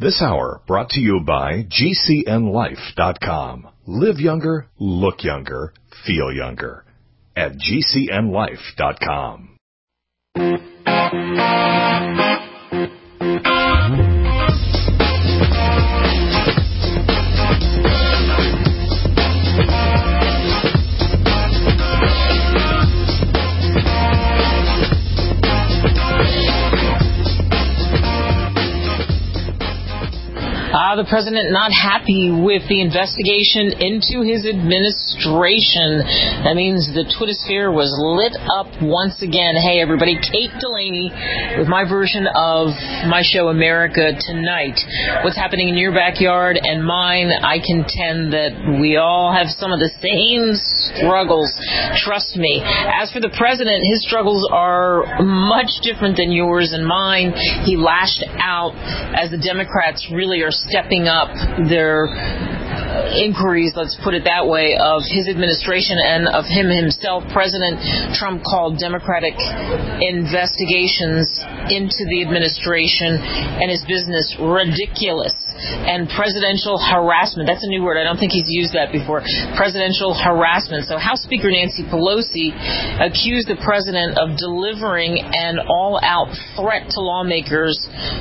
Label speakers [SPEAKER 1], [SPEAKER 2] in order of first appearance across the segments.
[SPEAKER 1] This hour brought to you by GCNLife.com. Live younger, look younger, feel younger. At GCNLife.com.
[SPEAKER 2] The president not happy with the investigation into his administration. That means the Twittersphere was lit up once again. Hey, everybody, Kate Delaney with my version of my show, America Tonight. What's happening in your backyard and mine, I contend that we all have some of the same struggles. Trust me. As for the president, his struggles are much different than yours and mine. He lashed out as the Democrats really are stepping up their inquiries, let's put it that way, of his administration and of him himself. President Trump called Democratic investigations into the administration and his business ridiculous. And presidential harassment, that's a new word, I don't think he's used that before, presidential harassment. So House Speaker Nancy Pelosi accused the president of delivering an all-out threat to lawmakers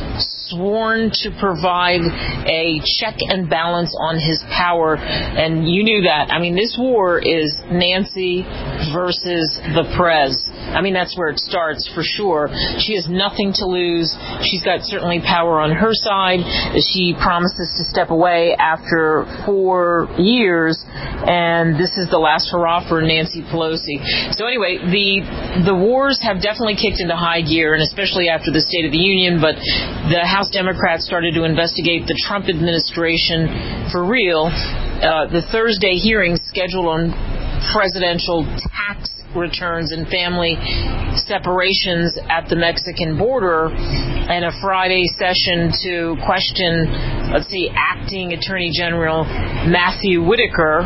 [SPEAKER 2] sworn to provide a check and balance on his power, and you knew that. I mean, this war is Nancy versus the Prez. I mean, that's where it starts for sure. She has nothing to lose. She's got certainly power on her side. She promises to step away after 4 years, and this is the last hurrah for Nancy Pelosi. So anyway, the wars have definitely kicked into high gear, and especially after the State of the Union, but the House Democrats started to investigate the Trump administration for real. The Thursday hearing scheduled on presidential tax returns and family separations at the Mexican border, and a Friday session to question, acting Attorney General Matthew Whitaker.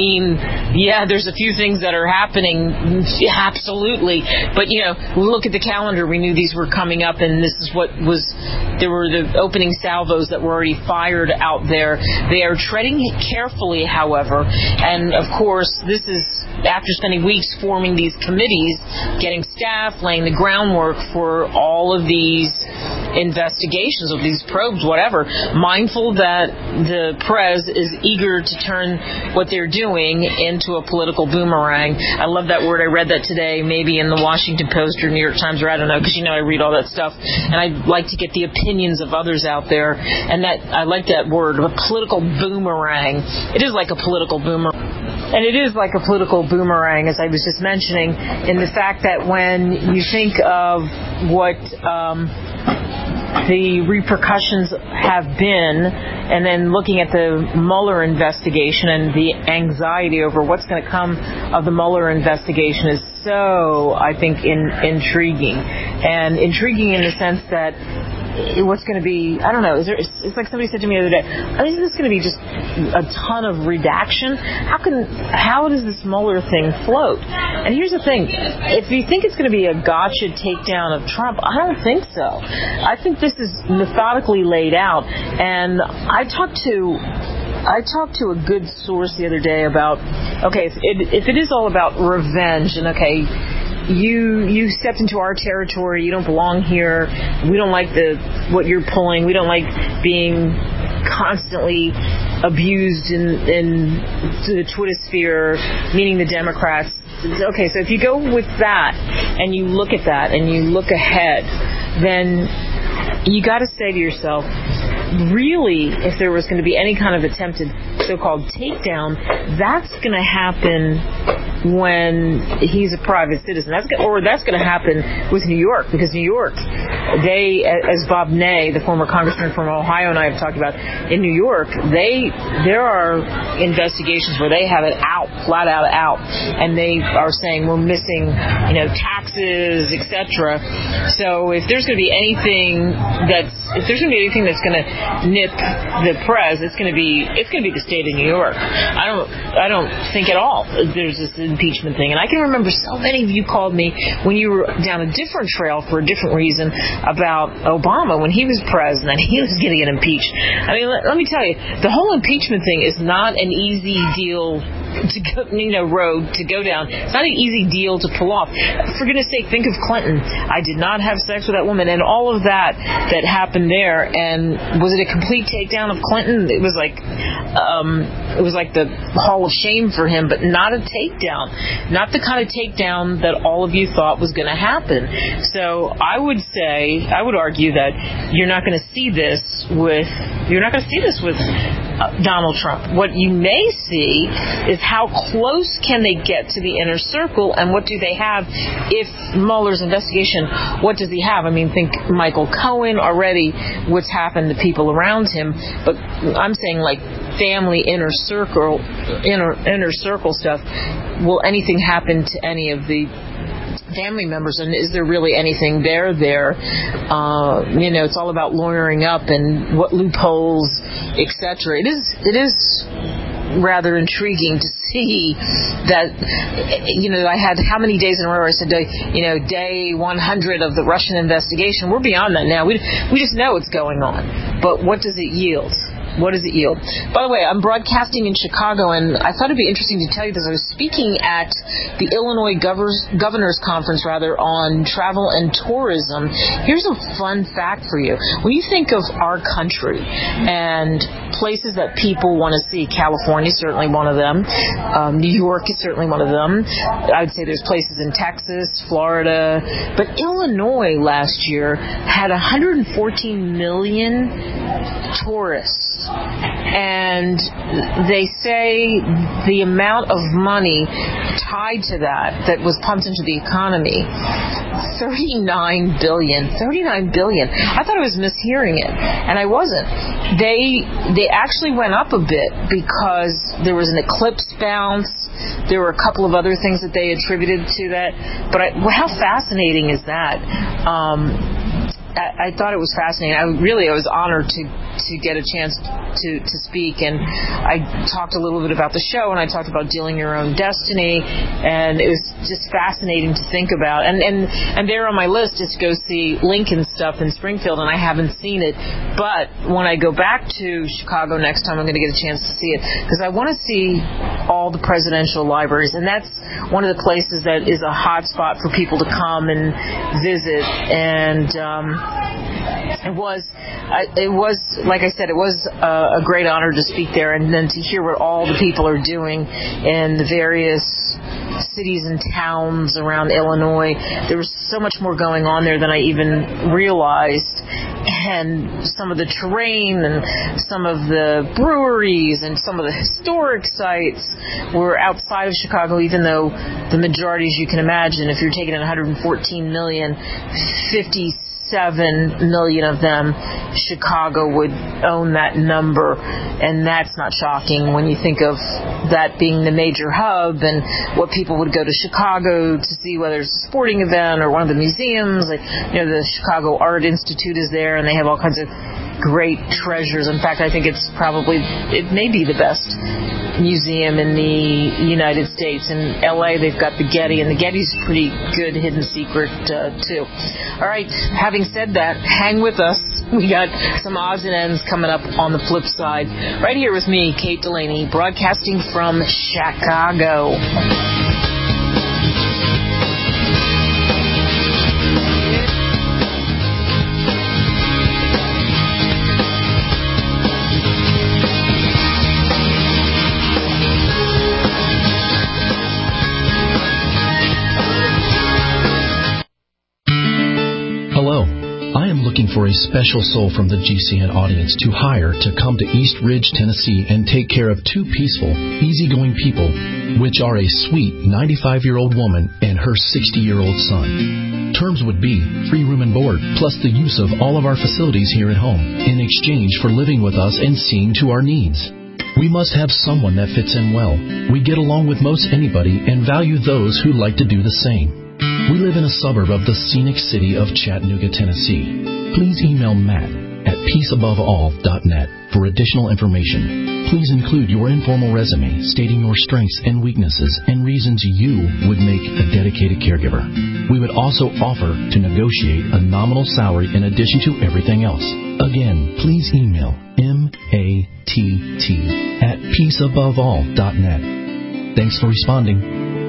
[SPEAKER 2] There's a few things that are happening, absolutely, but look at the calendar. We knew these were coming up, and this is what was. There were the opening salvos that were already fired out there. They are treading carefully, however, and of course, this is after spending weeks forming these committees, getting staff, laying the groundwork for all of these investigations, of these probes, whatever, mindful that the Prez is eager to turn what they're doing into a political boomerang. I love that word. I read that today, maybe in the Washington Post or New York Times, or I don't know, because I read all that stuff, and I like to get the opinions of others out there, and that I like that word, a political boomerang. It is like a political boomerang. And it is like a political boomerang, as I was just mentioning, in the fact that when you think of what the repercussions have been, and then looking at the Mueller investigation and the anxiety over what's going to come of the Mueller investigation is so, I think, intriguing. And intriguing in the sense that what's going to be, I don't know, it's like somebody said to me the other day, isn't this going to be just a ton of redaction? How does this Mueller thing float? And here's the thing, if you think it's going to be a gotcha takedown of Trump, I don't think so. I think this is methodically laid out, and I talked to a good source the other day about, if it is all about revenge, and you stepped into our territory, you don't belong here, we don't like what you're pulling, we don't like being constantly abused in the Twittersphere, meaning the Democrats. Okay, so if you go with that, and you look at that, and you look ahead, then you got to say to yourself, really, if there was going to be any kind of attempted so-called takedown, that's going to happen when he's a private citizen. That's going to happen with New York, because New York, they, as Bob Ney, the former congressman from Ohio, and I have talked about, in New York, there are investigations where they have it out flat out, and they are saying we're missing, taxes, etc. So if there's going to be anything that's going to nip the prez, it's going to be the state of New York. I don't think at all there's this impeachment thing. And I can remember so many of you called me when you were down a different trail for a different reason about Obama when he was president, he was going to get impeached. I mean, let me tell you, the whole impeachment thing is not an easy deal to go, road to go down. It's not an easy deal to pull off. For goodness sake, think of Clinton. I did not have sex with that woman, and all of that happened there. And was it a complete takedown of Clinton? It was like the Hall of Shame for him, but not a takedown. Not the kind of takedown that all of you thought was going to happen. So I would argue that you're not going to see this with Donald Trump. What you may see is how close can they get to the inner circle, and what do they have if Mueller's investigation, what does he have? I mean, think Michael Cohen already, what's happened to people around him, but I'm saying like family inner circle stuff. Will anything happen to any of the family members, and is there really anything there? It's all about lawyering up and what loopholes, etc. It is rather intriguing to see that, I had how many days in a row I said, day 100 of the Russian investigation. We're beyond that now. We just know what's going on. But what does it yield? What does it yield? By the way, I'm broadcasting in Chicago, and I thought it'd be interesting to tell you this. I was speaking at the Illinois Governor's Conference, on travel and tourism. Here's a fun fact for you. When you think of our country and places that people want to see, California is certainly one of them. New York is certainly one of them. I would say there's places in Texas, Florida. But Illinois last year had 114 million tourists. And they say the amount of money tied to that was pumped into the economy, $39 billion. I thought I was mishearing it, and I wasn't. They actually went up a bit because there was an eclipse bounce. There were a couple of other things that they attributed to that. But how fascinating is that? I thought it was fascinating. I was honored to get a chance to speak, and I talked a little bit about the show, and I talked about dealing your own destiny, and it was just fascinating to think about. And there on my list is to go see Lincoln stuff in Springfield, and I haven't seen it. But when I go back to Chicago next time, I'm going to get a chance to see it, because I want to see all the presidential libraries, and that's one of the places that is a hot spot for people to come and visit. And it was, like I said, it was a great honor to speak there, and then to hear what all the people are doing in the various cities and towns around Illinois. There was so much more going on there than I even realized, and some of the terrain and some of the breweries and some of the historic sites were outside of Chicago, even though the majority, as you can imagine, if you're taking in 114 million, 57 million of them, Chicago would own that number, and that's not shocking when you think of that being the major hub and what people would go to Chicago to see, whether it's a sporting event or one of the museums. Like, the Chicago Art Institute is there, and they have all kinds of great treasures. In fact, I think it may be the best museum in the United States. In LA, they've got the Getty, and the Getty's a pretty good hidden secret too. All right, having said that, hang with us. We got some odds and ends coming up on the flip side. Right here with me, Kate Delaney, broadcasting from Chicago.
[SPEAKER 3] For a special soul from the GCN audience to hire to come to East Ridge, Tennessee and take care of two peaceful, easygoing people, which are a sweet 95-year-old woman and her 60-year-old son. Terms would be free room and board, plus the use of all of our facilities here at home, in exchange for living with us and seeing to our needs. We must have someone that fits in well. We get along with most anybody and value those who like to do the same. We live in a suburb of the scenic city of Chattanooga, Tennessee. Please email Matt at peaceaboveall.net for additional information. Please include your informal resume stating your strengths and weaknesses and reasons you would make a dedicated caregiver. We would also offer to negotiate a nominal salary in addition to everything else. Again, please email matt@peaceaboveall.net. Thanks for responding.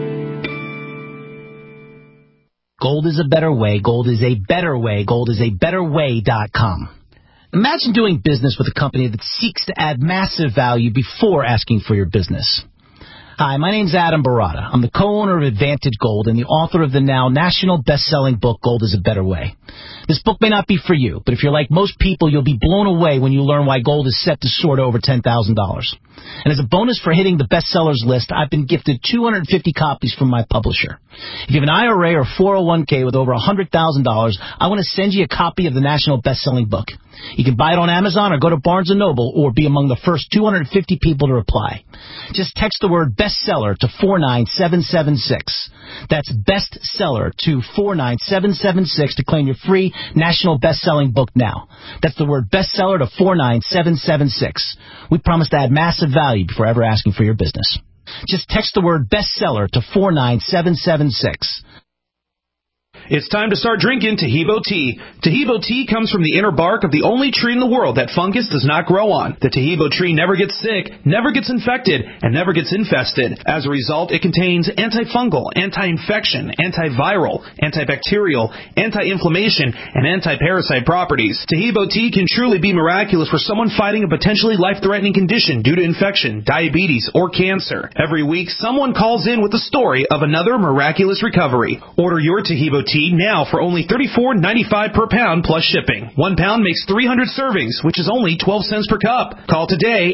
[SPEAKER 4] Gold is a better way. Gold is a better way. Gold is a betterway.com. Imagine doing business with a company that seeks to add massive value before asking for your business. Hi, my name's Adam Barata. I'm the co-owner of Advantage Gold and the author of the now national best-selling book, Gold is a Better Way. This book may not be for you, but if you're like most people, you'll be blown away when you learn why gold is set to soar to over $10,000. And as a bonus for hitting the bestsellers list, I've been gifted 250 copies from my publisher. If you have an IRA or 401k with over $100,000, I want to send you a copy of the national best-selling book. You can buy it on Amazon or go to Barnes & Noble or be among the first 250 people to reply. Just text the word bestseller to 49776. That's bestseller to 49776 to claim your free national best-selling book now. That's the word bestseller to 49776. We promise to add massive value before ever asking for your business. Just text the word bestseller to 49776.
[SPEAKER 5] It's time to start drinking Tahibo tea. Tahibo tea comes from the inner bark of the only tree in the world that fungus does not grow on. The Tahibo tree never gets sick, never gets infected, and never gets infested. As a result, it contains antifungal, anti-infection, antiviral, antibacterial, anti-inflammation, and anti-parasite properties. Tahibo tea can truly be miraculous for someone fighting a potentially life-threatening condition due to infection, diabetes, or cancer. Every week, someone calls in with a story of another miraculous recovery. Order your Tahibo tea now for only $34.95 per pound plus shipping. 1 pound makes 300 servings, which is only 12 cents per cup. Call today,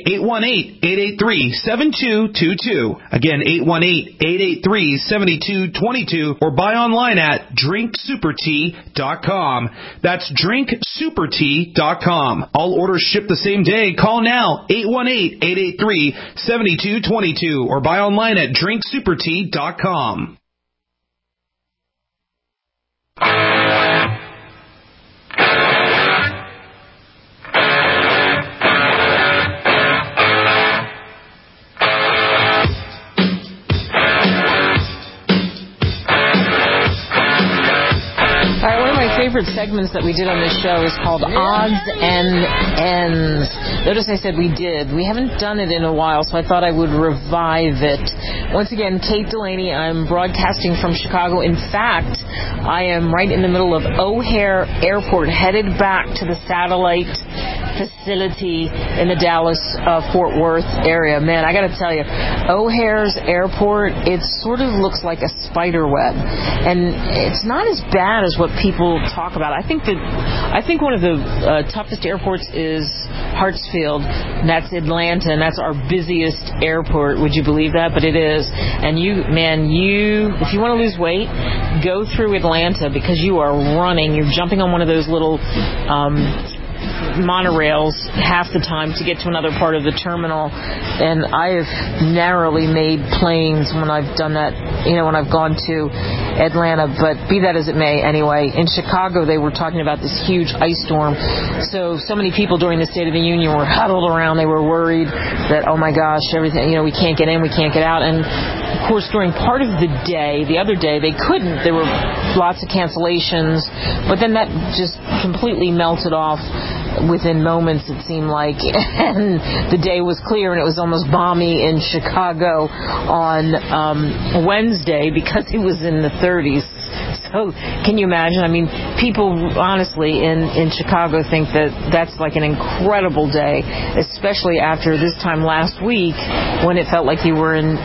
[SPEAKER 5] 818-883-7222. Again, 818-883-7222, or buy online at drinksupertea.com. That's drinksupertea.com. All orders ship the same day. Call now, 818-883-7222, or buy online at drinksupertea.com.
[SPEAKER 2] Favorite segments that we did on this show is called Odds and Ends. Notice I said we did. We haven't done it in a while, so I thought I would revive it. Once again, Kate Delaney. I'm broadcasting from Chicago. In fact, I am right in the middle of O'Hare Airport, headed back to the satellite facility in the Dallas-Fort Worth area. Man, I got to tell you, O'Hare's Airport, it sort of looks like a spider web. And it's not as bad as what people talk about. I think one of the toughest airports is Hartsfield. That's Atlanta, and that's our busiest airport. Would you believe that? But it is. And if you want to lose weight, go through Atlanta, because you are running. You're jumping on one of those little monorails half the time to get to another part of the terminal, and I have narrowly made planes when I've done that, when I've gone to Atlanta. But be that as it may, anyway, in Chicago they were talking about this huge ice storm, so many people during the State of the Union were huddled around. They were worried that, oh my gosh, everything, we can't get in, we can't get out. And of course, during part of the day, the other day, they couldn't. There were lots of cancellations, but then that just completely melted off within moments, it seemed like, and the day was clear, and it was almost balmy in Chicago on Wednesday because it was in the 30s. So can you imagine? I mean, people honestly in Chicago think that that's like an incredible day, especially after this time last week when it felt like you were in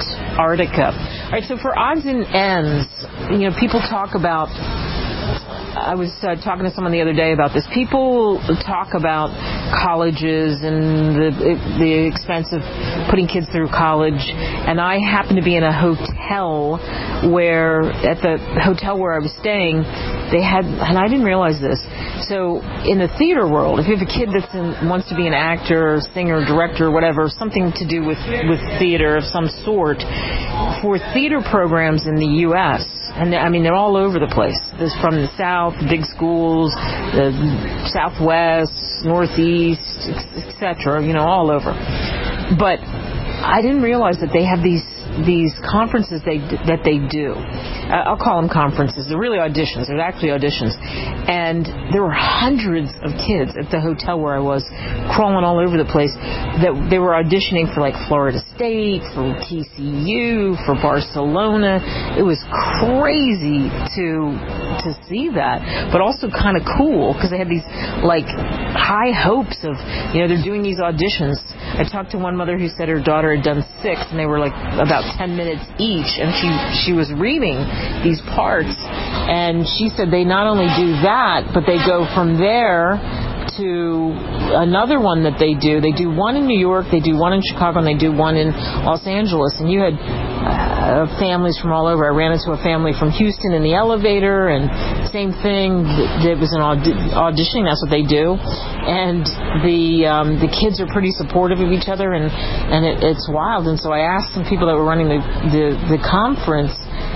[SPEAKER 2] Antarctica. All right, so for odds and ends, people talk about I was talking to someone the other day about this. People talk about colleges and the expense of putting kids through college, and I happen to be in a hotel where, at the hotel where I was staying, they had, and I didn't realize this, so in the theater world, if you have a kid that wants to be an actor, singer, director, whatever, something to do with theater of some sort, for theater programs in the U.S., and I mean, they're all over the place. There's from the South, big schools, the Southwest, Northeast, etc., all over. But I didn't realize that they have these conferences that they do. I'll call them conferences. They're really auditions. They're actually auditions. And there were hundreds of kids at the hotel where I was, crawling all over the place, that they were auditioning for like Florida State, for TCU, for Barcelona. It was crazy to see that, but also kind of cool because they had these like high hopes of, they're doing these auditions. I talked to one mother who said her daughter had done 6, and they were like about 10 minutes each, and she was reading these parts, and she said they not only do that, but they go from there to another one that they do. They do one in New York, they do one in Chicago, and they do one in Los Angeles. And you had families from all over. I ran into a family from Houston in the elevator, and same thing. It was an auditioning. That's what they do. And the kids are pretty supportive of each other, and it's wild. And so I asked some people that were running the conference,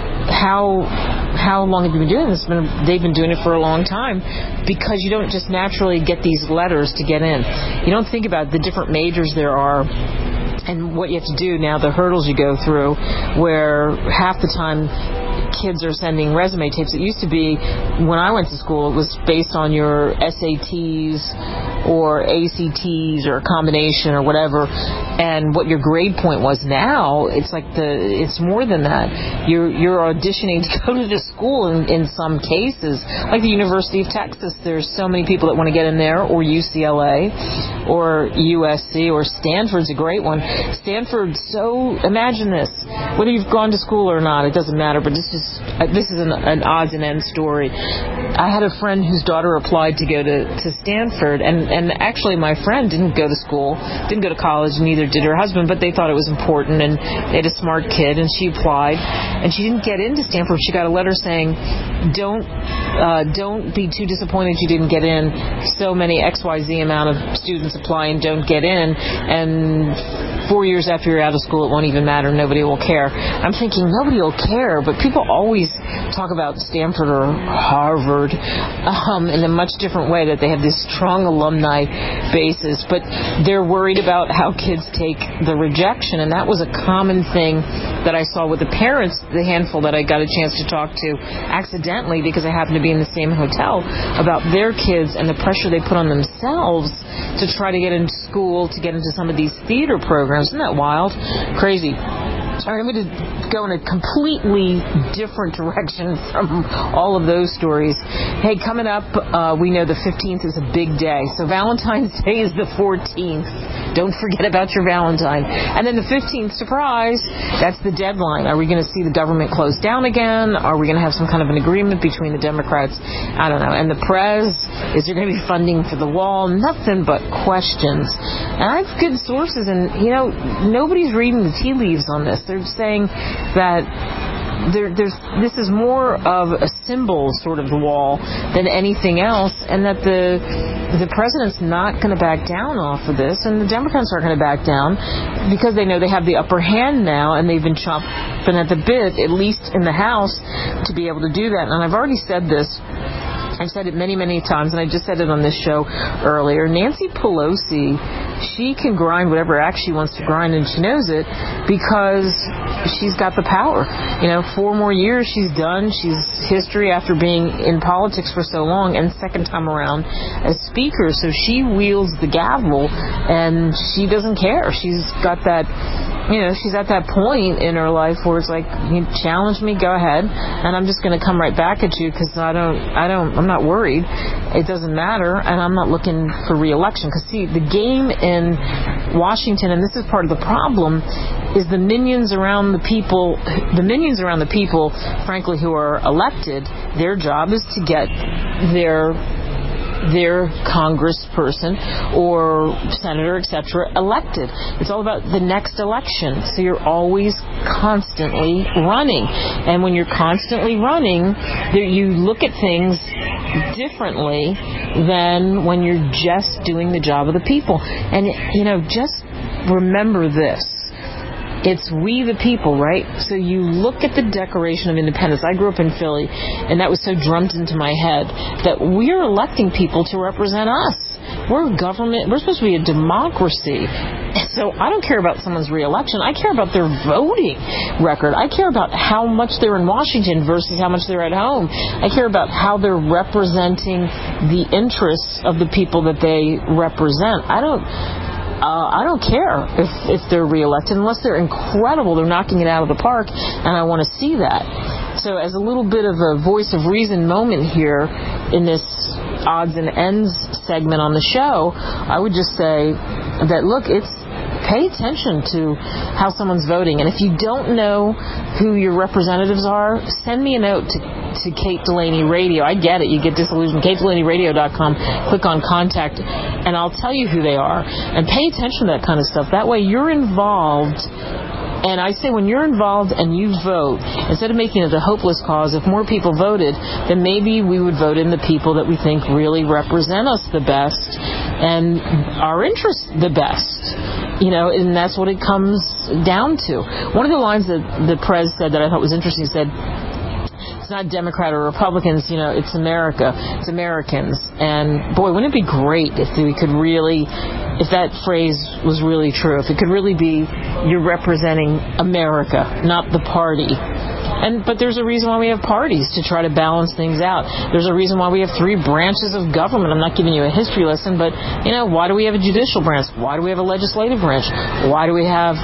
[SPEAKER 2] how long have you been doing this? They've been doing it for a long time, because you don't just naturally get these letters to get in. You don't think about the different majors there are and what you have to do now, the hurdles you go through, where half the time kids are sending resume tapes. It used to be, when I went to school, it was based on your SATs or ACTs or a combination or whatever, and what your grade point was. Now it's like it's more than that. You're auditioning to go to the school in some cases, like the University of Texas. There's so many people that want to get in there, or UCLA, or USC, or Stanford's a great one. Stanford. So imagine this: whether you've gone to school or not, it doesn't matter. But this is an odds and ends story. I had a friend whose daughter applied to go to Stanford, and actually my friend didn't go to school, didn't go to college, neither did her husband, but they thought it was important, and they had a smart kid, and she applied, and she didn't get into Stanford. She got a letter saying, don't be too disappointed you didn't get in. So many XYZ amount of students apply and don't get in, and 4 years after you're out of school, it won't even matter. Nobody will care. I'm thinking, nobody will care, but people always talk about Stanford or Harvard in a much different way, that they have this strong alumni basis, but they're worried about how kids take the rejection. And that was a common thing that I saw with the parents, the handful that I got a chance to talk to accidentally, because I happened to be in the same hotel, about their kids and the pressure they put on themselves to try to get into school, to get into some of these theater programs. Isn't that wild? Crazy. All right, I'm going to go in a completely different direction from all of those stories. Hey, coming up, we know the 15th is a big day. So Valentine's Day is the 14th. Don't forget about your Valentine. And then the 15th, surprise, that's the deadline. Are we going to see the government close down again? Are we going to have some kind of an agreement between the Democrats? I don't know. And the Prez, is there going to be funding for the wall? Nothing but questions. And I have good sources, and, nobody's reading the tea leaves on this. They're saying that this is more of a symbol, sort of, the wall, than anything else, and that the president's not going to back down off of this, and the Democrats aren't going to back down, because they know they have the upper hand now, and they've been chomping at the bit, at least in the House, to be able to do that. And I've already said this. I've said it many, many times, and I just said it on this show earlier. Nancy Pelosi, she can grind whatever axe she wants to grind, and she knows it, because she's got the power. 4 more years, she's done. She's history after being in politics for so long, and second time around as Speaker. So she wields the gavel, and she doesn't care. She's got that... she's at that point in her life where it's like, you challenge me, go ahead, and I'm just going to come right back at you, because I'm not worried. It doesn't matter, and I'm not looking for re-election. Because, see, the game in Washington, and this is part of the problem, is the minions around the people, frankly, who are elected, their job is to get their congressperson or senator, etc., elected. It's all about the next election. So you're always constantly running. And when you're constantly running, you look at things differently than when you're just doing the job of the people. And, just remember this. It's we the people, right? So you look at the Declaration of Independence. I grew up in Philly, and that was so drummed into my head that we're electing people to represent us. We're a government. We're supposed to be a democracy. So I don't care about someone's re-election. I care about their voting record. I care about how much they're in Washington versus how much they're at home. I care about how they're representing the interests of the people that they represent. I don't care if they're reelected unless they're incredible. They're knocking it out of the park, and I want to see that. So as a little bit of a voice of reason moment here in this odds and ends segment on the show, I would just say that, look, pay attention to how someone's voting. And if you don't know who your representatives are, send me a note to Kate Delaney Radio. I get it. You get disillusioned. KateDelaneyRadio.com. Click on contact, and I'll tell you who they are. And pay attention to that kind of stuff. That way you're involved. And I say when you're involved and you vote, instead of making it a hopeless cause, if more people voted, then maybe we would vote in the people that we think really represent us the best and our interests the best. And that's what it comes down to. One of the lines that the Prez said that I thought was interesting said, it's not Democrat or Republicans, it's America. It's Americans. And boy, wouldn't it be great if we could really, if that phrase was really true, if it could really be you're representing America, not the party. But there's a reason why we have parties, to try to balance things out. There's a reason why we have 3 branches of government. I'm not giving you a history lesson, but, why do we have a judicial branch? Why do we have a legislative branch? Why do we have,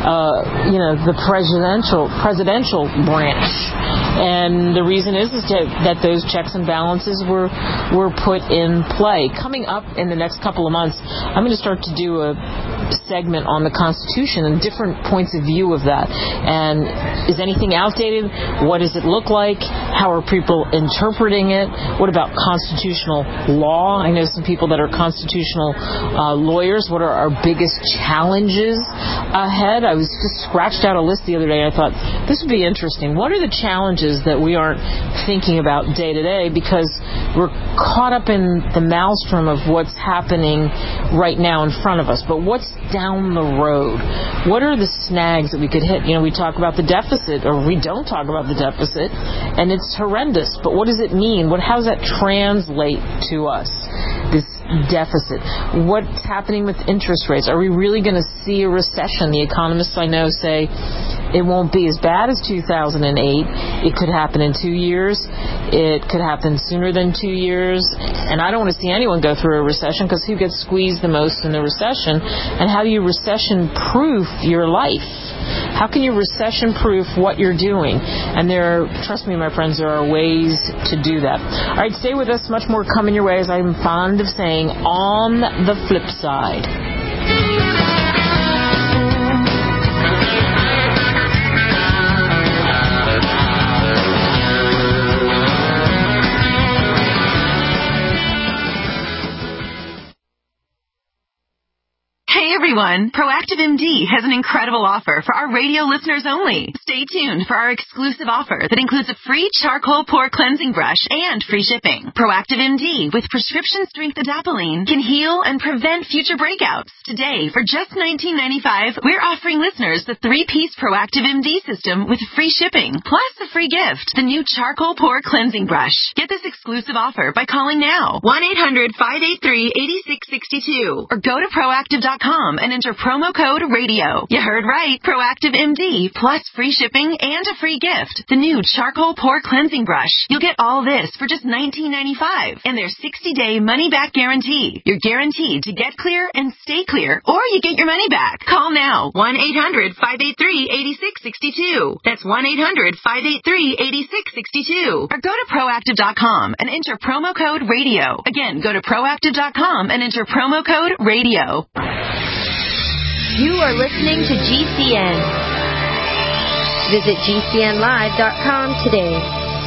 [SPEAKER 2] the presidential branch? And the reason is that those checks and balances were put in play. Coming up in the next couple of months, I'm going to start to do a segment on the Constitution and different points of view of that. And is anything outdated? What does it look like? How are people interpreting it? What about constitutional law? I know some people that are constitutional lawyers. What are our biggest challenges ahead? I was just scratched out a list the other day, and I thought, this would be interesting. What are the challenges that we aren't thinking about day to day because we're caught up in the maelstrom of what's happening right now in front of us? But what's down the road? What are the snags that we could hit? We talk about the deficit, or we don't talk about the deficit, and it's horrendous. But what does it mean? How does that translate to us, this deficit? What's happening with interest rates? Are we really going to see a recession? The economists I know say it won't be as bad as 2008. It could happen in 2 years. It could happen sooner than 2 years. And I don't want to see anyone go through a recession, because who gets squeezed the most in the recession? And how do you recession-proof your life? How can you recession-proof what you're doing? And trust me, my friends, there are ways to do that. All right, stay with us. Much more coming your way, as I'm fond of saying, on the flip side.
[SPEAKER 6] Hey everyone, Proactive MD has an incredible offer for our radio listeners only. Stay tuned for our exclusive offer that includes a free charcoal pore cleansing brush and free shipping. Proactive MD with prescription strength adapalene can heal and prevent future breakouts. Today, for just $19.95, we're offering listeners the 3-piece Proactive MD system with free shipping, plus a free gift, the new charcoal pore cleansing brush. Get this exclusive offer by calling now, 1-800-583-8662, or go to proactive.com and enter promo code RADIO. You heard right. Proactive MD plus free shipping and a free gift. The new charcoal pore cleansing brush. You'll get all this for just $19.95 and their 60-day money-back guarantee. You're guaranteed to get clear and stay clear, or you get your money back. Call now. 1-800-583-8662. That's 1-800-583-8662. Or go to proactive.com and enter promo code RADIO. Again, go to proactive.com and enter promo code RADIO.
[SPEAKER 7] You are listening to GCN. Visit GCNlive.com today.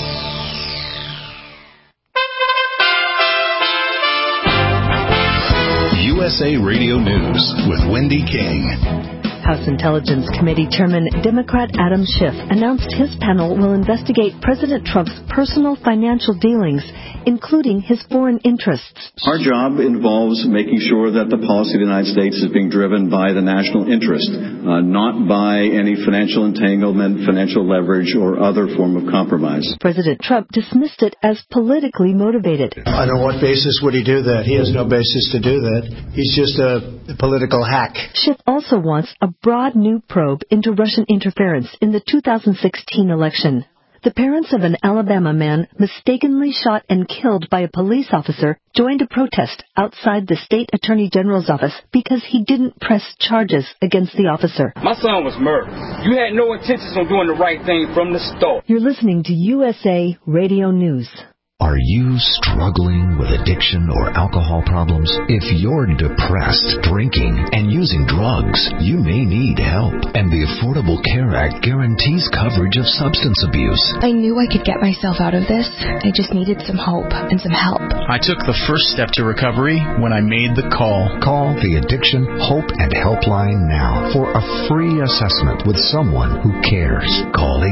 [SPEAKER 1] USA Radio News with Wendy King.
[SPEAKER 8] House Intelligence Committee Chairman Democrat Adam Schiff announced his panel will investigate President Trump's personal financial dealings, including his foreign interests.
[SPEAKER 9] Our job involves making sure that the policy of the United States is being driven by the national interest, not by any financial entanglement, financial leverage, or other form of compromise.
[SPEAKER 8] President Trump dismissed it as politically motivated.
[SPEAKER 10] On what basis would he do that? He has no basis to do that. He's just a political hack.
[SPEAKER 8] Schiff also wants a broad new probe into Russian interference in the 2016 election. The parents of an Alabama man mistakenly shot and killed by a police officer joined a protest outside the state attorney general's office because he didn't press charges against the officer.
[SPEAKER 11] My son was murdered. You had no intentions on doing the right thing from the start.
[SPEAKER 8] You're listening to USA Radio News.
[SPEAKER 12] Are you struggling with addiction or alcohol problems? If you're depressed, drinking, and using drugs, you may need help. And the Affordable Care Act guarantees coverage of substance abuse.
[SPEAKER 13] I knew I could get myself out of this. I just needed some hope and some help.
[SPEAKER 3] I took the first step to recovery when I made the call.
[SPEAKER 12] Call the Addiction Hope and Helpline now for a free assessment with someone who cares. Call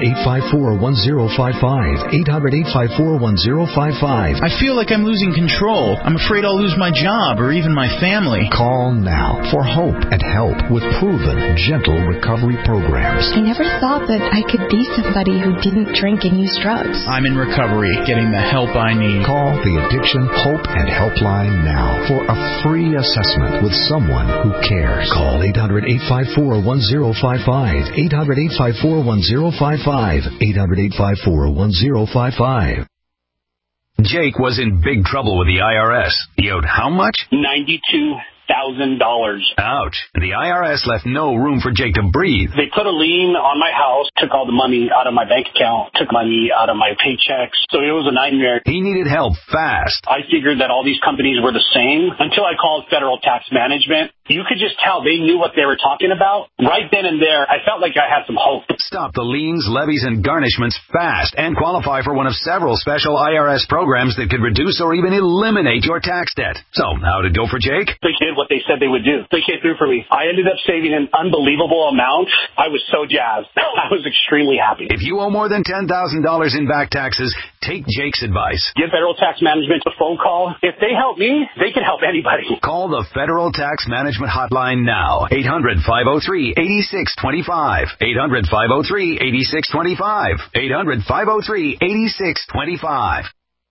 [SPEAKER 12] 800-854-1055. 800-854-1055.
[SPEAKER 3] I feel like I'm losing control. I'm afraid I'll lose my job or even my family.
[SPEAKER 12] Call now for hope and help with proven, gentle recovery programs.
[SPEAKER 13] I never thought that I could be somebody who didn't drink and use drugs.
[SPEAKER 3] I'm in recovery, getting the help I need.
[SPEAKER 12] Call the Addiction Hope and Helpline now for a free assessment with someone who cares. Call 800-854-1055. 800-854-1055. 800-854-1055.
[SPEAKER 14] Jake was in big trouble with the IRS. He owed how much?
[SPEAKER 15] $92,000.
[SPEAKER 14] Ouch. The IRS left no room for Jake to breathe.
[SPEAKER 15] They put a lien on my house, took all the money out of my bank account, took money out of my paychecks. So it was a nightmare.
[SPEAKER 14] He needed help fast.
[SPEAKER 15] I figured that all these companies were the same until I called Federal Tax Management. You could just tell they knew what they were talking about. Right then and there, I felt like I had some hope.
[SPEAKER 14] Stop the liens, levies, and garnishments fast and qualify for one of several special IRS programs that could reduce or even eliminate your tax debt. So, how did it go for Jake?
[SPEAKER 15] They did what they said they would do. They came through for me. I ended up saving an unbelievable amount. I was so jazzed. I was extremely happy.
[SPEAKER 14] If you owe more than $10,000 in back taxes, take Jake's advice.
[SPEAKER 15] Give Federal Tax Management a phone call. If they help me, they can help anybody.
[SPEAKER 14] Call the Federal Tax Management Hotline now. 800-503-8625. 800-503-8625. 800-503-8625.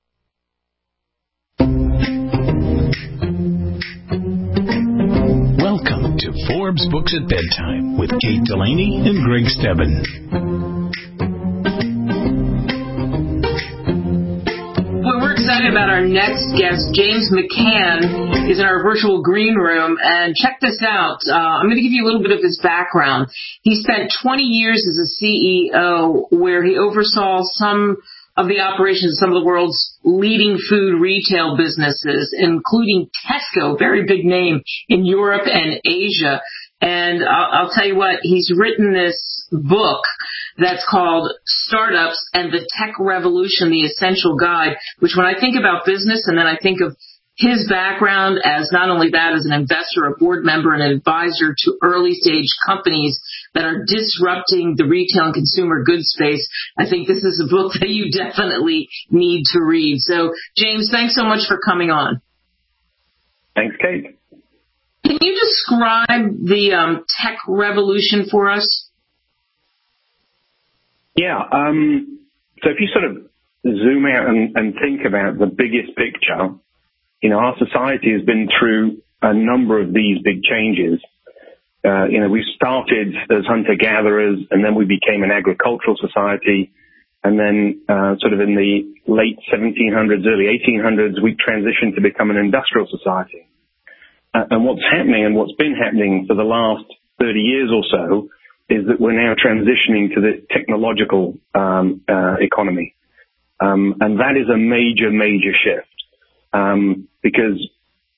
[SPEAKER 3] Welcome to Forbes Books at Bedtime with Kate Delaney and Greg Stebbin.
[SPEAKER 2] Well, we're excited about our next guest. James McCann is in our virtual green room, and check this out. I'm going to give you a little bit of his background. He spent 20 years as a CEO where he oversaw some of the operations of some of the world's leading food retail businesses, including Tesco, very big name in Europe and Asia. And I'll tell you what, he's written this book that's called Startups and the Tech Revolution, The Essential Guide, which when I think about business and then I think of his background as not only that, as an investor, a board member, and an advisor to early-stage companies that are disrupting the retail and consumer goods space, I think this is a book that you definitely need to read. So, James, thanks so much for coming on.
[SPEAKER 15] Thanks, Kate.
[SPEAKER 2] Can you describe the tech revolution for us?
[SPEAKER 15] Yeah. So if you sort of zoom out and think about the biggest picture, you know, our society has been through a number of these big changes. We started as hunter-gatherers, and then we became an agricultural society. And then sort of in the late 1700s, early 1800s, we transitioned to become an industrial society. And what's happening and what's been happening for the last 30 years or so is that we're now transitioning to the technological economy. And that is a major, major shift. Because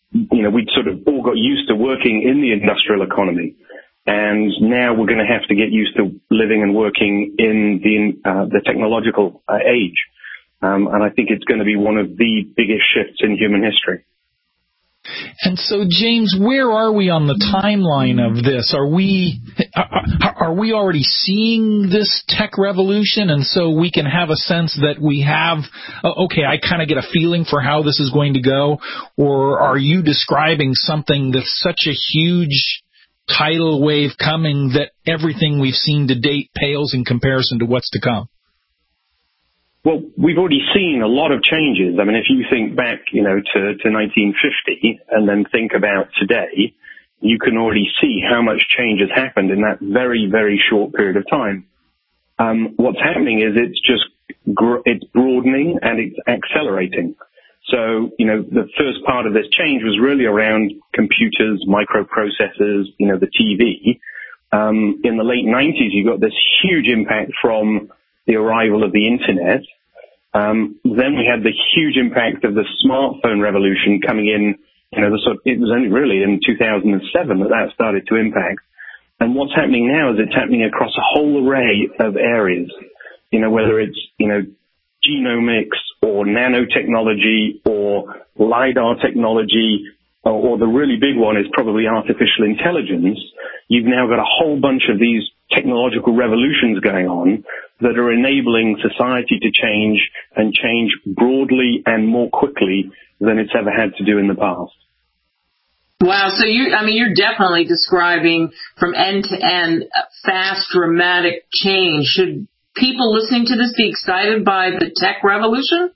[SPEAKER 15] we'd sort of all got used to working in the industrial economy. And now we're going to have to get used to living and working in the technological age. And I think it's going to be one of the biggest shifts in human history.
[SPEAKER 16] And so, James, where are we on the timeline of this? Are we already seeing this tech revolution, and so we can have a sense that we have, okay, I kind of get a feeling for how this is going to go? Or are you describing something that's such a huge tidal wave coming that everything we've seen to date pales in comparison to what's to come?
[SPEAKER 15] Well, we've already seen a lot of changes. I mean, if you think back, to 1950 and then think about today, you can already see how much change has happened in that very, very short period of time. What's happening is it's broadening and it's accelerating. So, the first part of this change was really around computers, microprocessors, the TV. In the late 90s, you got this huge impact from the arrival of the internet. Then we had the huge impact of the smartphone revolution coming in, it was only really in 2007 that started to impact. And what's happening now is it's happening across a whole array of areas, whether it's, genomics or nanotechnology or LiDAR technology, or the really big one is probably artificial intelligence. You've now got a whole bunch of these technological revolutions going on that are enabling society to change and change broadly and more quickly than it's ever had to do in the past.
[SPEAKER 2] Wow, so you're definitely describing from end to end fast, dramatic change. Should people listening to this be excited by the tech revolution?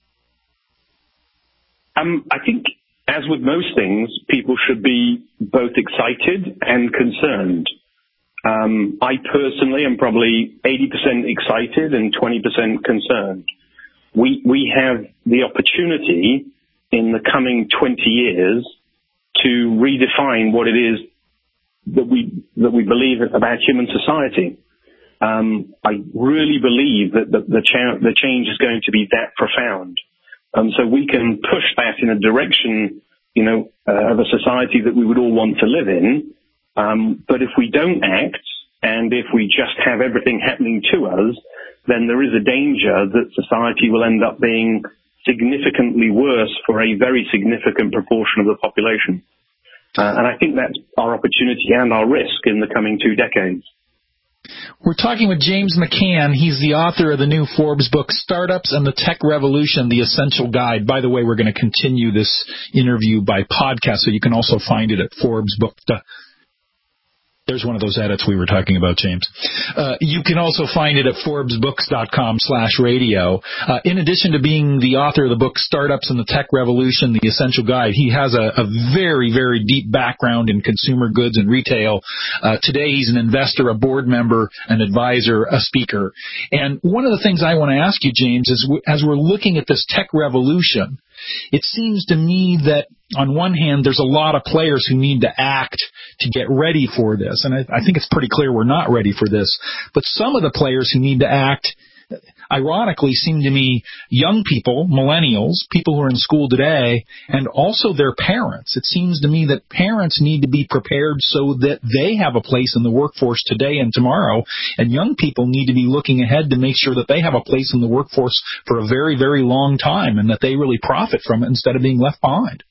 [SPEAKER 15] I think, as with most things, people should be both excited and concerned. I personally am probably 80% excited and 20% concerned. We have the opportunity in the coming 20 years to redefine what it is that we believe about human society. I really believe that the change is going to be that profound. So we can push that in a direction, of a society that we would all want to live in. But if we don't act, and if we just have everything happening to us, then there is a danger that society will end up being significantly worse for a very significant proportion of the population. And I think that's our opportunity and our risk in the coming 2 decades.
[SPEAKER 16] We're talking with James McCann. He's the author of the new Forbes book, Startups and the Tech Revolution, The Essential Guide. By the way, we're going to continue this interview by podcast, so you can also find it at Forbes book. There's one of those edits we were talking about, James. You can also find it at ForbesBooks.com/radio. In addition to being the author of the book Startups and the Tech Revolution, The Essential Guide, he has a very, very deep background in consumer goods and retail. Today he's an investor, a board member, an advisor, a speaker. And one of the things I want to ask you, James, is as we're looking at this tech revolution, it seems to me that on one hand, there's a lot of players who need to act to get ready for this. And I think it's pretty clear we're not ready for this. But some of the players who need to act, ironically, seem to me young people, millennials, people who are in school today, and also their parents. It seems to me that parents need to be prepared so that they have a place in the workforce today and tomorrow, and young people need to be looking ahead to make sure that they have a place in the workforce for a very, very long time and that they really profit from it instead of being left behind.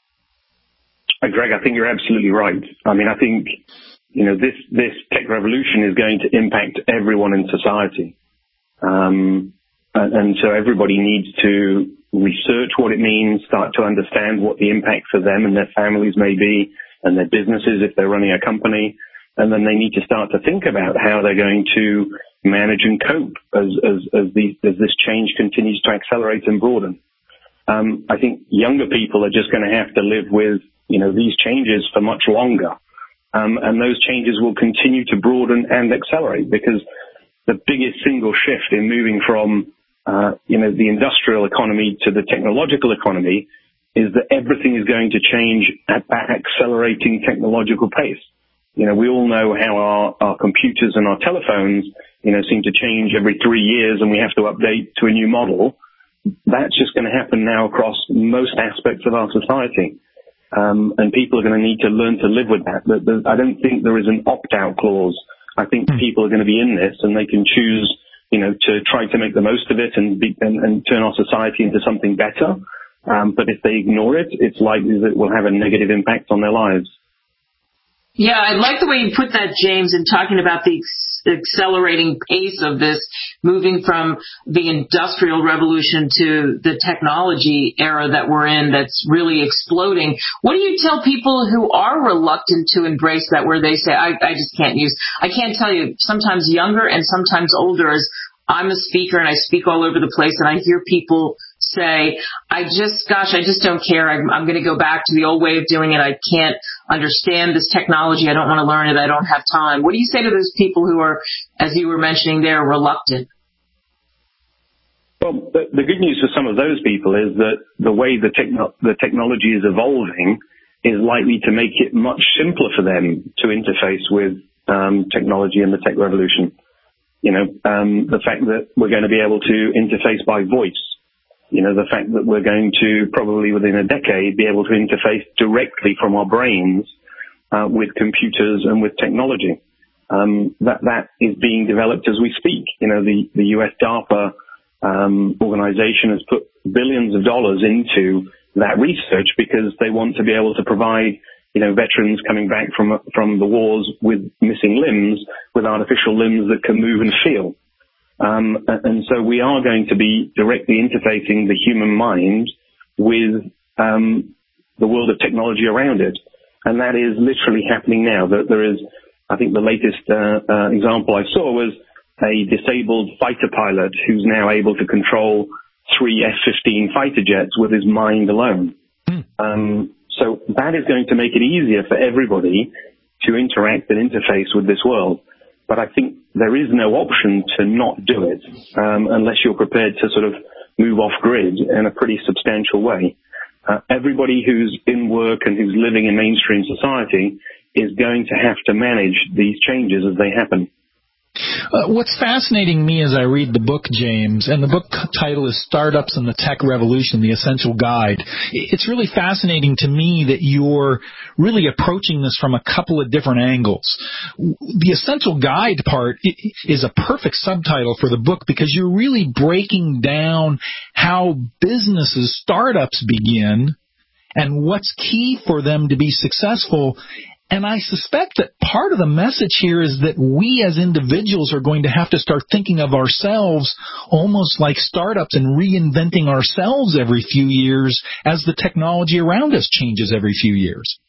[SPEAKER 15] Greg, I think you're absolutely right. I mean, I think, this tech revolution is going to impact everyone in society. And so everybody needs to research what it means, start to understand what the impact for them and their families may be, and their businesses if they're running a company. And then they need to start to think about how they're going to manage and cope as this change continues to accelerate and broaden. I think younger people are just going to have to live with, these changes for much longer. And those changes will continue to broaden and accelerate because the biggest single shift in moving from, the industrial economy to the technological economy is that everything is going to change at that accelerating technological pace. We all know how our computers and our telephones, seem to change every 3 years and we have to update to a new model. That's just going to happen now across most aspects of our society. and people are going to need to learn to live with that. I don't think there is an opt-out clause. I think people are going to be in this, and they can choose, to try to make the most of it and turn our society into something better. But if they ignore it, it's likely that it will have a negative impact on their lives.
[SPEAKER 2] Yeah, I like the way you put that, James, in talking about the accelerating pace of this, moving from the industrial revolution to the technology era that we're in that's really exploding. What do you tell people who are reluctant to embrace that, where they say, I just can't use? I can't tell you, sometimes younger and sometimes older, as I'm a speaker and I speak all over the place, and I hear people say, I just don't care. I'm going to go back to the old way of doing it. I can't understand this technology. I don't want to learn it. I don't have time. What do you say to those people who are, as you were mentioning, they're reluctant?
[SPEAKER 15] Well, the good news for some of those people is that the way the technology is evolving is likely to make it much simpler for them to interface with technology and the tech revolution. The fact that we're going to be able to interface by voice, the fact that we're going to probably within a decade be able to interface directly from our brains with computers and with technology. That is being developed as we speak. The US DARPA organization has put billions of dollars into that research because they want to be able to provide veterans coming back from the wars with missing limbs, with artificial limbs that can move and feel. And so we are going to be directly interfacing the human mind with the world of technology around it. And that is literally happening now. That there is, I think the latest example I saw was a disabled fighter pilot who's now able to control 3 F-15 fighter jets with his mind alone. So that is going to make it easier for everybody to interact and interface with this world. But I think there is no option to not do it unless you're prepared to sort of move off grid in a pretty substantial way. Everybody who's in work and who's living in mainstream society is going to have to manage these changes as they happen.
[SPEAKER 16] What's fascinating me as I read the book, James, and the book title is Startups and the Tech Revolution, The Essential Guide. It's really fascinating to me that you're really approaching this from a couple of different angles. The Essential Guide part is a perfect subtitle for the book because you're really breaking down how businesses, startups begin and what's key for them to be successful. And I suspect that part of the message here is that we as individuals are going to have to start thinking of ourselves almost like startups and reinventing ourselves every few years as the technology around us changes every few years.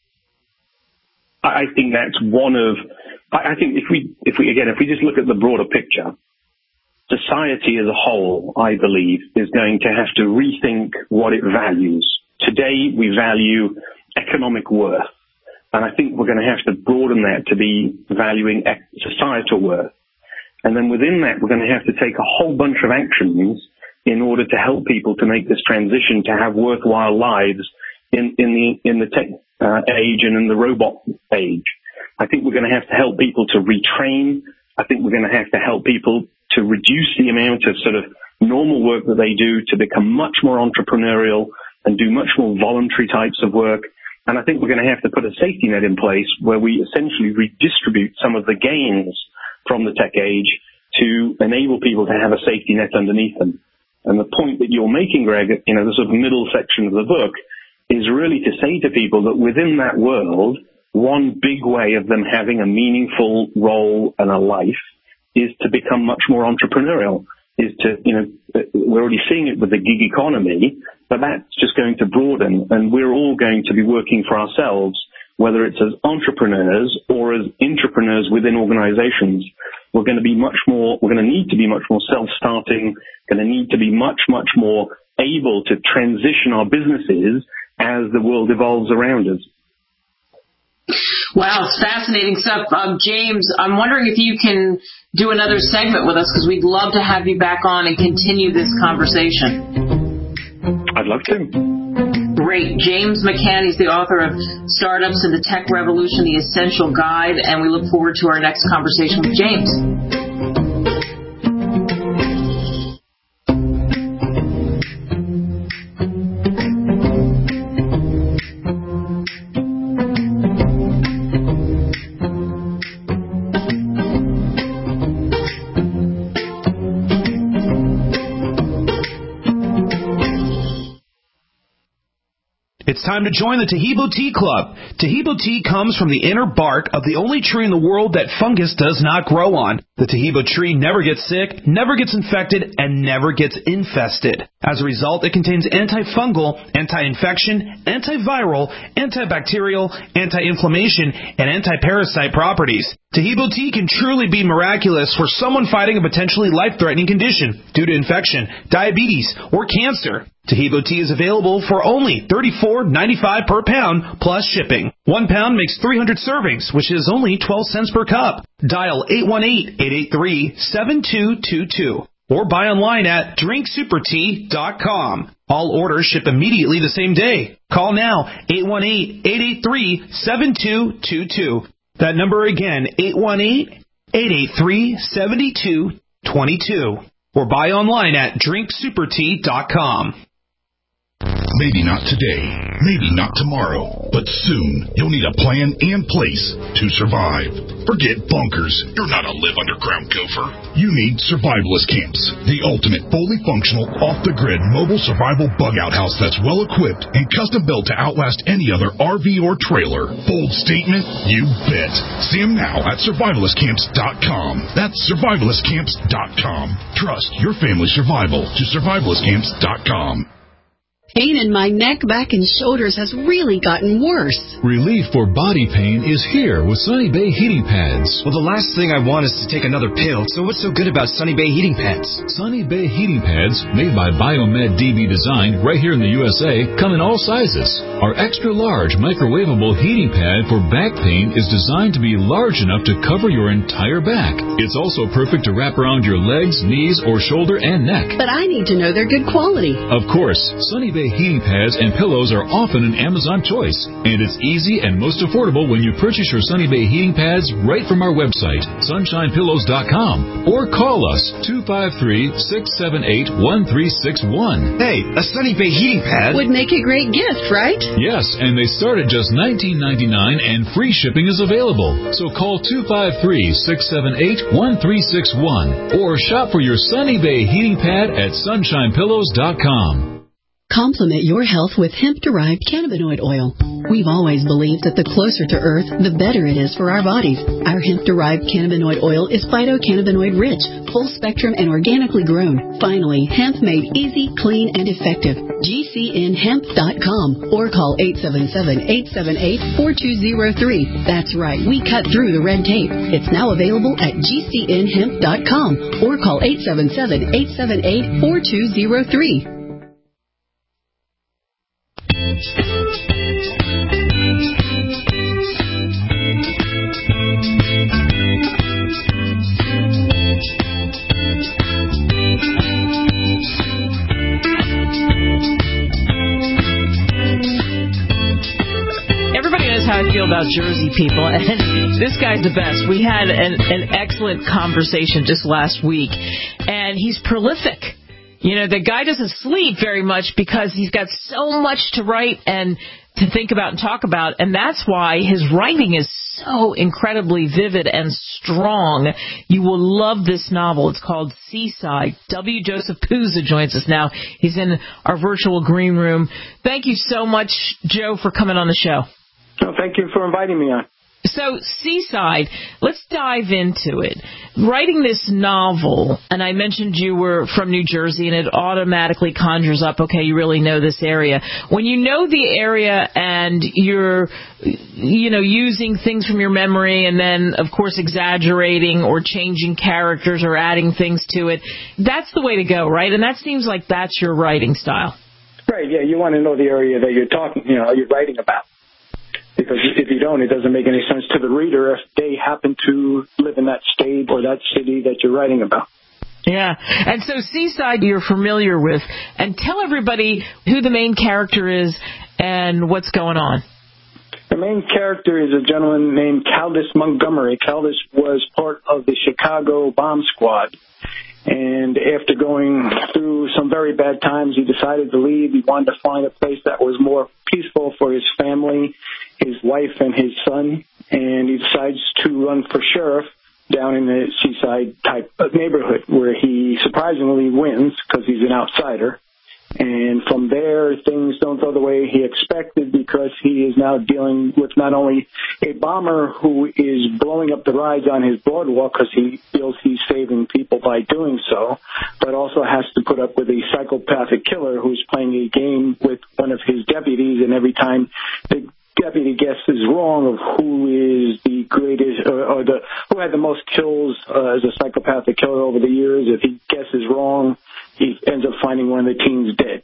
[SPEAKER 15] I think that's one of, I think if we just look at the broader picture, society as a whole, I believe, is going to have to rethink what it values. Today, we value economic worth. And I think we're going to have to broaden that to be valuing societal worth. And then within that, we're going to have to take a whole bunch of actions in order to help people to make this transition to have worthwhile lives in the tech age and in the robot age. I think we're going to have to help people to retrain. I think we're going to have to help people to reduce the amount of sort of normal work that they do to become much more entrepreneurial and do much more voluntary types of work. And I think we're going to have to put a safety net in place where we essentially redistribute some of the gains from the tech age to enable people to have a safety net underneath them. And the point that you're making, Greg, the sort of middle section of the book is really to say to people that within that world, one big way of them having a meaningful role and a life is to become much more entrepreneurial, is to, we're already seeing it with the gig economy, but that's just going to broaden, and we're all going to be working for ourselves, whether it's as entrepreneurs or as intrapreneurs within organizations. We're going to need to be much more self-starting, going to need to be much, much more able to transition our businesses as the world evolves around us.
[SPEAKER 2] Wow, it's fascinating stuff. James, I'm wondering if you can do another segment with us because we'd love to have you back on and continue this conversation.
[SPEAKER 15] I'd love to.
[SPEAKER 2] Great. James McCann, he's the author of Startups and the Tech Revolution, The Essential Guide, and we look forward to our next conversation with James.
[SPEAKER 5] It's time to join the Taheebo Tea Club. Taheebo tea comes from the inner bark of the only tree in the world that fungus does not grow on. The Taheebo tree never gets sick, never gets infected, and never gets infested. As a result, it contains antifungal, anti-infection, antiviral, antibacterial, anti-inflammation, and anti-parasite properties. Taheebo tea can truly be miraculous for someone fighting a potentially life-threatening condition due to infection, diabetes, or cancer. Taheebo tea is available for only $34.95 per pound plus shipping. 1 pound makes 300 servings, which is only 12 cents per cup. Dial 818-883-7222 or buy online at drinksupertea.com. All orders ship immediately the same day. Call now, 818-883-7222. That number again, 818-883-7222. Or buy online at drinksupertea.com.
[SPEAKER 17] Maybe not today, maybe not tomorrow, but soon you'll need a plan and place to survive. Forget bunkers. You're not a live underground gopher. You need survivalist camps, the ultimate fully functional, off-the-grid mobile survival bug-out house that's well-equipped and custom-built to outlast any other RV or trailer. Bold statement? You bet. See them now at survivalistcamps.com. That's survivalistcamps.com. Trust your family's survival to survivalistcamps.com.
[SPEAKER 18] Pain in my neck, back, and shoulders has really gotten worse.
[SPEAKER 19] Relief for body pain is here with Sunny Bay heating pads.
[SPEAKER 20] Well, the last thing I want is to take another pill, so what's so good about Sunny Bay heating pads?
[SPEAKER 19] Sunny Bay heating pads, made by Biomed DB Design right here in the USA, come in all sizes. Our extra-large microwavable heating pad for back pain is designed to be large enough to cover your entire back. It's also perfect to wrap around your legs, knees, or shoulder and neck.
[SPEAKER 18] But I need to know they're good quality.
[SPEAKER 19] Of course, Sunny Bay heating pads and pillows are often an Amazon choice, and it's easy and most affordable when you purchase your Sunny Bay heating pads right from our website, sunshinepillows.com, or call us 253-678-1361.
[SPEAKER 20] Hey, a Sunny Bay heating pad
[SPEAKER 18] would make a great gift, right?
[SPEAKER 19] Yes, and they start at just $19.99 and free shipping is available. So call 253-678-1361 or shop for your Sunny Bay heating pad at sunshinepillows.com.
[SPEAKER 18] Complement your health with hemp-derived cannabinoid oil. We've always believed that the closer to Earth, the better it is for our bodies. Our hemp-derived cannabinoid oil is phytocannabinoid-rich, full-spectrum, and organically grown. Finally, hemp made easy, clean, and effective. GCNhemp.com or call 877-878-4203. That's right, we cut through the red tape. It's now available at GCNhemp.com or call 877-878-4203.
[SPEAKER 2] Everybody knows how I feel about Jersey people, and this guy's the best. We had an excellent conversation just last week, and he's prolific. You know, the guy doesn't sleep very much because he's got so much to write and to think about and talk about, and that's why his writing is so incredibly vivid and strong. You will love this novel. It's called Seaside. W. Joseph Puza joins us now. He's in our virtual green room. Thank you so much, Joe, for coming on the show.
[SPEAKER 21] Oh, thank you for inviting me on.
[SPEAKER 2] So, Seaside, let's dive into it. Writing this novel, and I mentioned you were from New Jersey, and it automatically conjures up, okay, you really know this area. When you know the area and you're, using things from your memory and then, of course, exaggerating or changing characters or adding things to it, that's the way to go, right? And that seems like that's your writing style.
[SPEAKER 21] Right, yeah, you want to know the area that you're you're writing about. Because if you don't, it doesn't make any sense to the reader if they happen to live in that state or that city that you're writing about.
[SPEAKER 2] Yeah. And so Seaside you're familiar with. And tell everybody who the main character is and what's going on.
[SPEAKER 21] The main character is a gentleman named Caldus Montgomery. Caldus was part of the Chicago bomb squad. And after going through some very bad times, he decided to leave. He wanted to find a place that was more peaceful for his family, his wife, and his son. And he decides to run for sheriff down in the Seaside type of neighborhood where he surprisingly wins because he's an outsider. And from there, things don't go the way he expected because he is now dealing with not only a bomber who is blowing up the rides on his boardwalk because he feels he's saving people by doing so, but also has to put up with a psychopathic killer who's playing a game with one of his deputies, and every time the deputy guesses wrong of who is the greatest or who had the most kills as a psychopathic killer over the years, if he guesses wrong, he ends up finding one of the teens dead.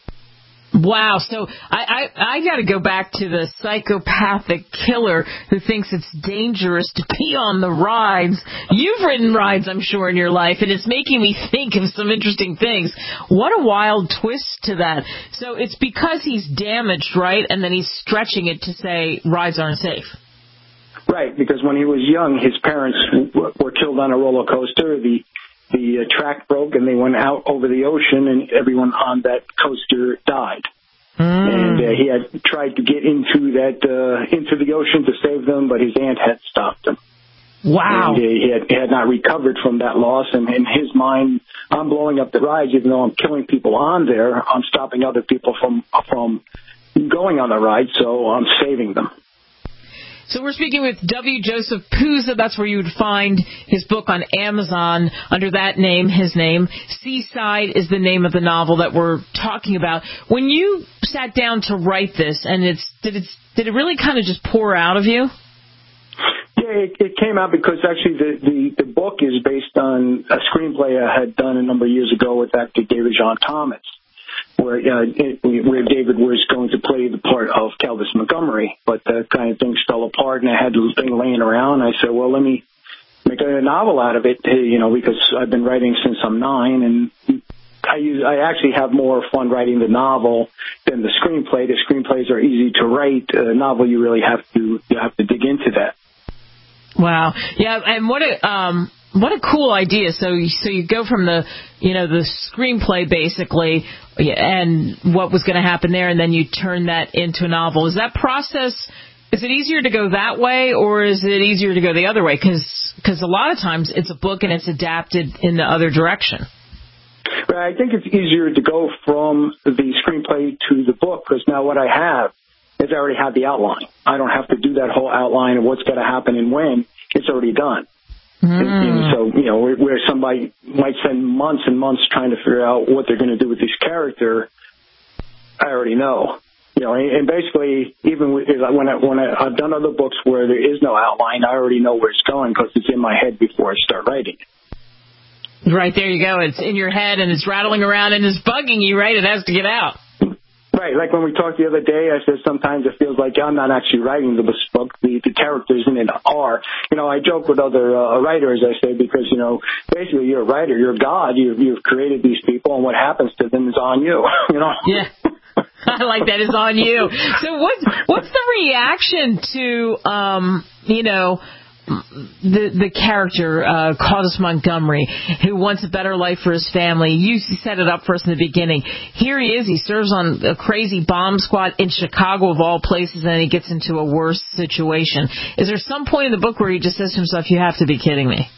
[SPEAKER 2] Wow, so I got to go back to the psychopathic killer who thinks it's dangerous to be on the rides. You've ridden rides, I'm sure, in your life, and it's making me think of some interesting things. What a wild twist to that. So it's because he's damaged, right, and then he's stretching it to say rides aren't safe.
[SPEAKER 21] Right, because when he was young, his parents were killed on a roller coaster. The track broke and they went out over the ocean, and everyone on that coaster died. And he had tried to get into the ocean to save them, but his aunt had stopped him.
[SPEAKER 2] Wow.
[SPEAKER 21] And he had not recovered from that loss, and in his mind, I'm blowing up the rides, even though I'm killing people on there, I'm stopping other people from going on the ride, so I'm saving them.
[SPEAKER 2] So we're speaking with W. Joseph Puza. That's where you would find his book on Amazon under that name, his name. Seaside is the name of the novel that we're talking about. When you sat down to write this, and did it really kind of just pour out of you?
[SPEAKER 21] Yeah, it came out because actually the book is based on a screenplay I had done a number of years ago with actor David John Thomas, where David was going to play the part of Caldus Montgomery, but that kind of thing fell apart, and I had the thing laying around. I said, well, let me make a novel out of it, because I've been writing since I'm 9, and I actually have more fun writing the novel than the screenplay. The screenplays are easy to write. A novel, you really have to dig into that.
[SPEAKER 2] Wow. Yeah, and what a cool idea. So you go from the screenplay basically and what was going to happen there, and then you turn that into a novel. Is that process, is it easier to go that way, or is it easier to go the other way? Because a lot of times it's a book and it's adapted in the other direction.
[SPEAKER 21] Right, I think it's easier to go from the screenplay to the book, because now what I have is I already have the outline. I don't have to do that whole outline of what's going to happen and when. It's already done. And so, where somebody might spend months and months trying to figure out what they're going to do with this character, I already know. And basically, even when I've done other books where there is no outline, I already know where it's going because it's in my head before I start writing.
[SPEAKER 2] Right, there you go. It's in your head and it's rattling around and it's bugging you, right? It has to get out.
[SPEAKER 21] Right, like when we talked the other day, I said sometimes it feels like I'm not actually writing the book. The characters in it are. I joke with other writers, I say, because, basically you're a writer, you're God, you've created these people, and what happens to them is on you,
[SPEAKER 2] Yeah, I like that, it's on you. So what's the reaction to, the character, Caldus Montgomery, who wants a better life for his family? You set it up for us in the beginning. Here he is. He serves on a crazy bomb squad in Chicago, of all places, and he gets into a worse situation. Is there some point in the book where he just says to himself, you have to be kidding me?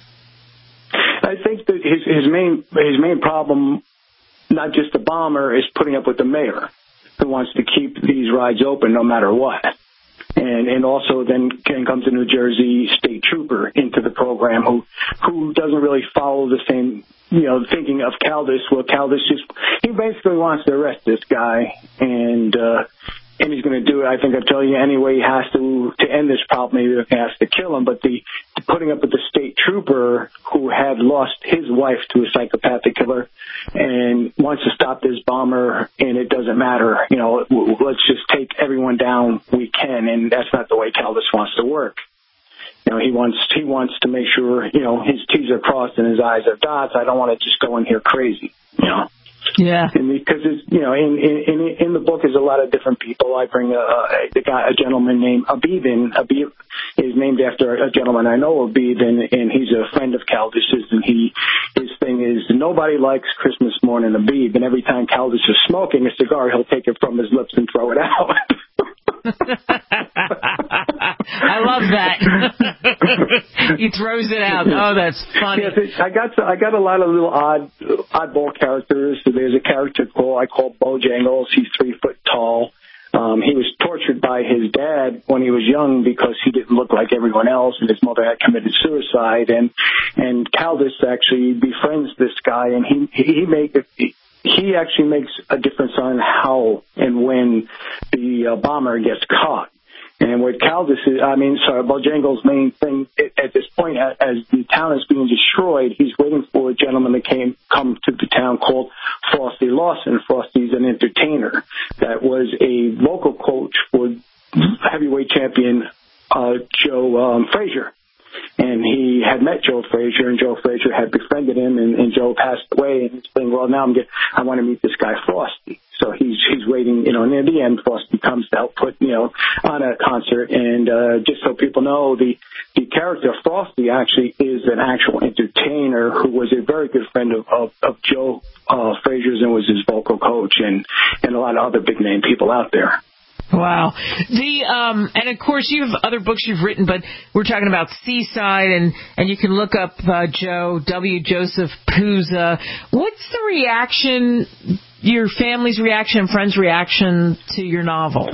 [SPEAKER 21] I think that his main problem, not just the bomber, is putting up with the mayor, who wants to keep these rides open no matter what. And also then comes a New Jersey state trooper into the program who doesn't really follow the same, thinking of Caldus. Well, Caldus he basically wants to arrest this guy, and he's going to do it. I think I'll tell you anyway. He has to end this problem. Maybe he has to kill him. But the putting up with the state trooper who had lost his wife to a psychopathic killer and wants to stop this bomber, and it doesn't matter. Let's just take everyone down we can, and that's not the way Caldus wants to work. He wants to make sure his T's are crossed and his I's are dots. I don't want to just go in here crazy.
[SPEAKER 2] Yeah.
[SPEAKER 21] And because it's, in the book is a lot of different people. I bring a gentleman named Abib in. Abib is named after a gentleman I know, Abib, and he's a friend of Caldus's, and his thing is nobody likes Christmas morning Abib, and every time Caldus is smoking a cigar, he'll take it from his lips and throw it out.
[SPEAKER 2] I love that. He throws it out. Oh, that's funny.
[SPEAKER 21] Yes, I got a lot of little oddball characters. So there's a character I call Bojangles. He's 3 foot tall. He was tortured by his dad when he was young because he didn't look like everyone else, and his mother had committed suicide. And Caldus actually befriends this guy, and he actually makes a difference on how and when the bomber gets caught. And what Caldus is, Bojangles' main thing at this point, as the town is being destroyed, he's waiting for a gentleman that come to the town called Frosty Lawson. Frosty's an entertainer that was a local coach for heavyweight champion Joe Frazier. And he had met Joe Frazier, and Joe Frazier had befriended him, and Joe passed away. And he's saying, well, now I want to meet this guy Frosty. So he's waiting, and in the end, Frosty comes to help put, on a concert. And just so people know, the character Frosty actually is an actual entertainer who was a very good friend of Joe Frazier's and was his vocal coach and a lot of other big name people out there.
[SPEAKER 2] Wow. And of course you have other books you've written, but we're talking about Seaside, and you can look up Joe W. Joseph Puza. What's the reaction, your family's reaction, friends' reaction to your novel?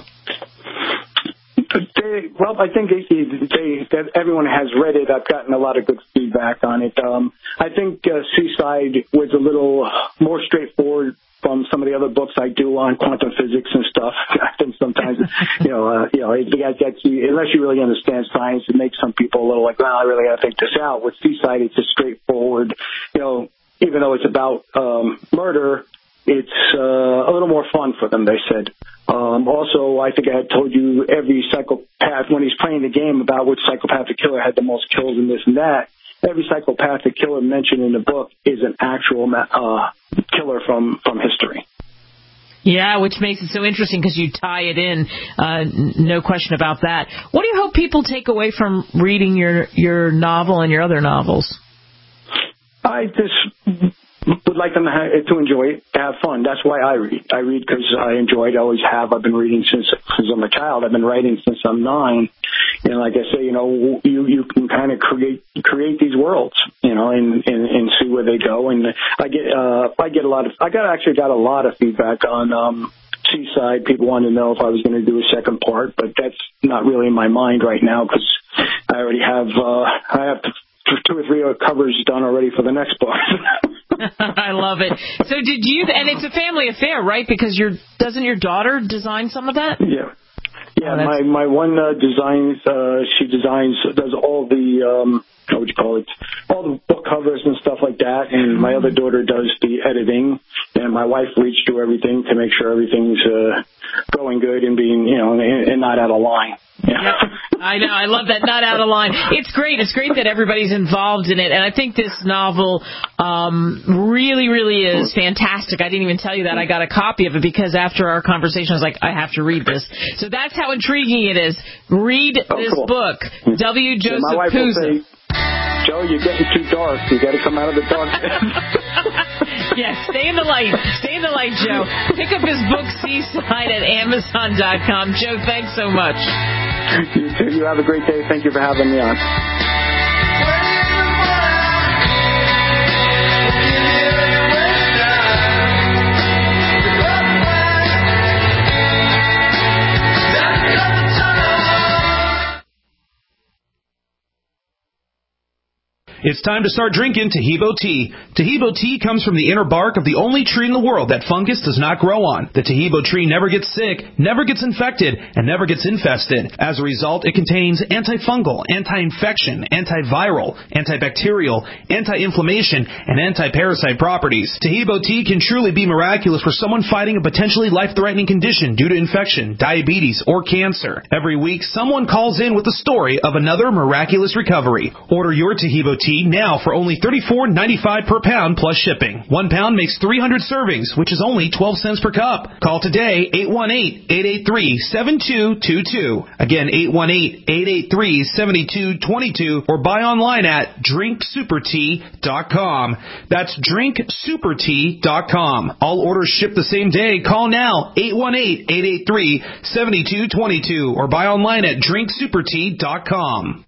[SPEAKER 21] I think that everyone has read it. I've gotten a lot of good feedback on it. I think Seaside was a little more straightforward from some of the other books I do on quantum physics and stuff. I think sometimes, it gets you, unless you really understand science, it makes some people a little like, well, I really got to think this out. With Seaside, it's just straightforward. Even though it's about murder, it's a little more fun for them, they said. Also, I think I had told you every psychopath, when he's playing the game about which psychopathic killer had the most kills and this and that, every psychopathic killer mentioned in the book is an actual killer from history.
[SPEAKER 2] Yeah, which makes it so interesting because you tie it in, no question about that. What do you hope people take away from reading your novel and your other novels?
[SPEAKER 21] I just would like them to enjoy it, to have fun. That's why I read. I read because I enjoy it. I always have. I've been reading since I'm a child. I've been writing since I'm 9. And like I say, you can kind of create these worlds, and see where they go. And I got a lot of feedback on Seaside. People wanted to know if I was going to do a second part, but that's not really in my mind right now because I already have 2 or 3 covers done already for the next book.
[SPEAKER 2] I love it. So did you? And it's a family affair, right? Because doesn't your daughter design some of that?
[SPEAKER 21] Yeah. Yeah, my one she does all the all the book covers and stuff like that, and my other daughter does the editing, and my wife reads through everything to make sure everything's going good and being, and not out of line.
[SPEAKER 2] Yeah. Yep. I know. I love that. Not out of line. It's great. It's great that everybody's involved in it. And I think this novel really, really is fantastic. I didn't even tell you that. I got a copy of it because after our conversation, I was like, I have to read this. So that's how intriguing it is. Read this book. W. Joseph Puza.
[SPEAKER 21] Joe, you're getting too dark. You got to come out of the dark.
[SPEAKER 2] Yes, stay in the light. Stay in the light, Joe. Pick up his book, Seaside, at Amazon.com. Joe, thanks so much.
[SPEAKER 21] You too. You have a great day. Thank you for having me on.
[SPEAKER 5] It's time to start drinking Taheebo tea. Taheebo tea comes from the inner bark of the only tree in the world that fungus does not grow on. The Taheebo tree never gets sick, never gets infected, and never gets infested. As a result, it contains antifungal, anti-infection, antiviral, antibacterial, anti-inflammation, and anti-parasite properties. Taheebo tea can truly be miraculous for someone fighting a potentially life-threatening condition due to infection, diabetes, or cancer. Every week, someone calls in with a story of another miraculous recovery. Order your Taheebo tea Tea now for only $34.95 per pound plus shipping. 1 pound makes 300 servings, which is only 12 cents per cup. Call today, 818-883-7222. Again, 818-883-7222, or buy online at drinksupertea.com. That's drinksupertea.com. All orders ship the same day. Call now, 818-883-7222, or buy online at drinksupertea.com.